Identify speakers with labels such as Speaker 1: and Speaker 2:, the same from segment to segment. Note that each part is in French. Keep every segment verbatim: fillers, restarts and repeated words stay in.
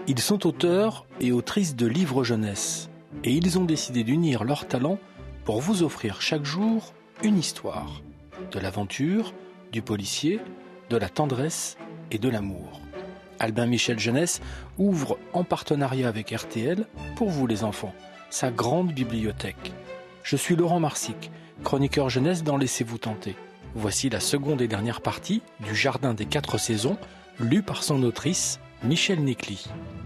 Speaker 1: Ils sont auteurs et autrices de livres jeunesse et ils ont décidé d'unir leurs talents pour vous offrir chaque jour une histoire, de l'aventure, du policier, de la tendresse et de l'amour. Albin Michel Jeunesse ouvre en partenariat avec R T L, pour vous les enfants, sa grande bibliothèque. Je suis Laurent Marsic, chroniqueur jeunesse dans Laissez-vous tenter. Voici la seconde et dernière partie du Jardin des quatre saisons, lue par son autrice, Michel Nicly.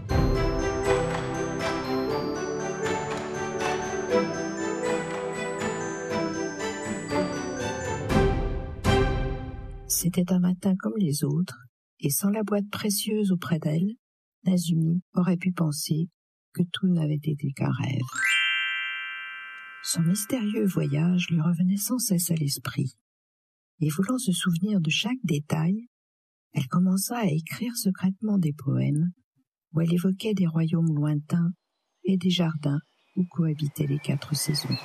Speaker 2: C'était un matin comme les autres, et sans la boîte précieuse auprès d'elle, Nazumi aurait pu penser que tout n'avait été qu'un rêve. Son mystérieux voyage lui revenait sans cesse à l'esprit, et voulant se souvenir de chaque détail, elle commença à écrire secrètement des poèmes où elle évoquait des royaumes lointains et des jardins où cohabitaient les quatre saisons.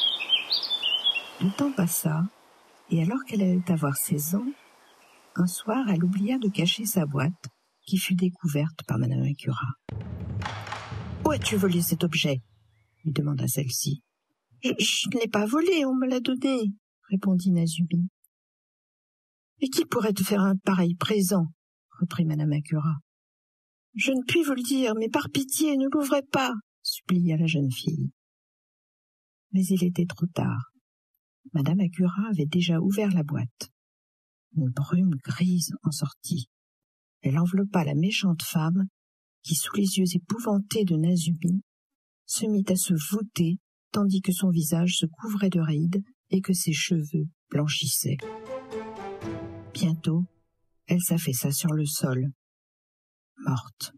Speaker 2: Le temps passa, et alors qu'elle allait avoir seize ans, un soir, elle oublia de cacher sa boîte, qui fut découverte par Madame Akura. « Où as-tu volé cet objet ?» lui demanda celle-ci. « Je, je ne l'ai pas volé, on me l'a donné, » répondit Nazumi. « Et qui pourrait te faire un pareil présent ?» reprit Madame Akura. « Je ne puis vous le dire, mais par pitié, ne l'ouvrez pas » supplia la jeune fille. Mais il était trop tard. Madame Akura avait déjà ouvert la boîte. Une brume grise en sortit. Elle enveloppa la méchante femme qui, sous les yeux épouvantés de Nazumi, se mit à se voûter tandis que son visage se couvrait de rides et que ses cheveux blanchissaient. Bientôt, elle s'affaissa sur le sol, morte.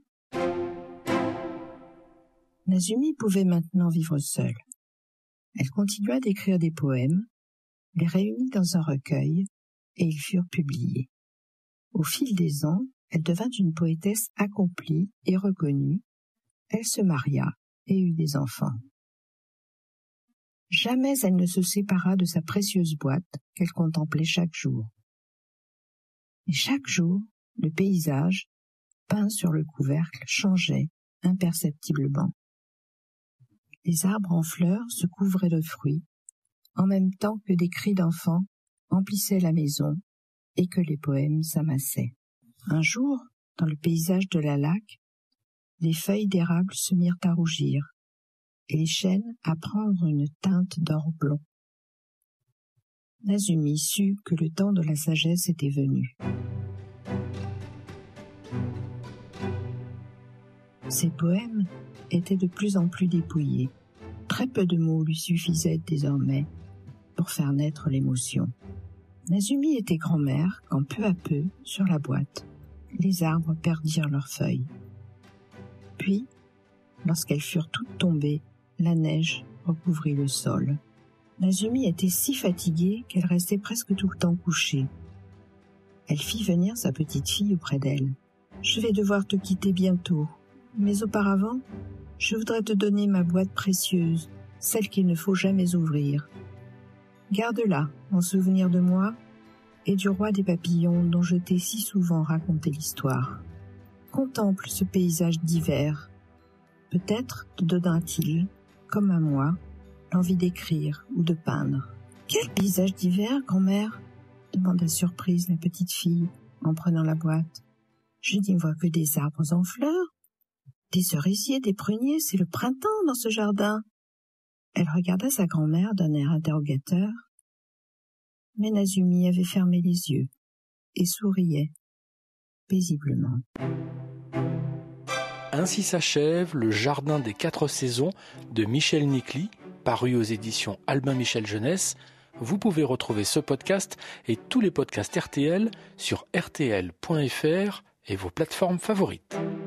Speaker 2: Nazumi pouvait maintenant vivre seule. Elle continua d'écrire des poèmes, les réunit dans un recueil, et ils furent publiés. Au fil des ans, elle devint une poétesse accomplie et reconnue. Elle se maria et eut des enfants. Jamais elle ne se sépara de sa précieuse boîte qu'elle contemplait chaque jour. Et chaque jour, le paysage, peint sur le couvercle, changeait imperceptiblement. Les arbres en fleurs se couvraient de fruits, en même temps que des cris d'enfants emplissaient la maison et que les poèmes s'amassaient. Un jour, dans le paysage de la laque, les feuilles d'érable se mirent à rougir et les chênes à prendre une teinte d'or blond. Nazumi sut que le temps de la sagesse était venu. Ses poèmes étaient de plus en plus dépouillés. Très peu de mots lui suffisaient désormais pour faire naître l'émotion. Nazumi était grand-mère quand peu à peu, sur la boîte, les arbres perdirent leurs feuilles. Puis, lorsqu'elles furent toutes tombées, la neige recouvrit le sol. Nazumi était si fatiguée qu'elle restait presque tout le temps couchée. Elle fit venir sa petite fille auprès d'elle. « Je vais devoir te quitter bientôt, mais auparavant, je voudrais te donner ma boîte précieuse, celle qu'il ne faut jamais ouvrir. Garde-la en souvenir de moi et du roi des papillons dont je t'ai si souvent raconté l'histoire. Contemple ce paysage d'hiver. Peut-être te donnera-t-il, comme à moi, l'envie d'écrire ou de peindre. »« Quel paysage d'hiver, grand-mère ?» demanda surprise la petite fille en prenant la boîte. « Je n'y vois que des arbres en fleurs. Des cerisiers, des pruniers, c'est le printemps dans ce jardin. » Elle regarda sa grand-mère d'un air interrogateur, mais Nazumi avait fermé les yeux et souriait paisiblement.
Speaker 1: Ainsi s'achève le Jardin des quatre saisons de Michel Nicly, paru aux éditions Albin Michel Jeunesse. Vous pouvez retrouver ce podcast et tous les podcasts R T L sur r t l point f r et vos plateformes favorites.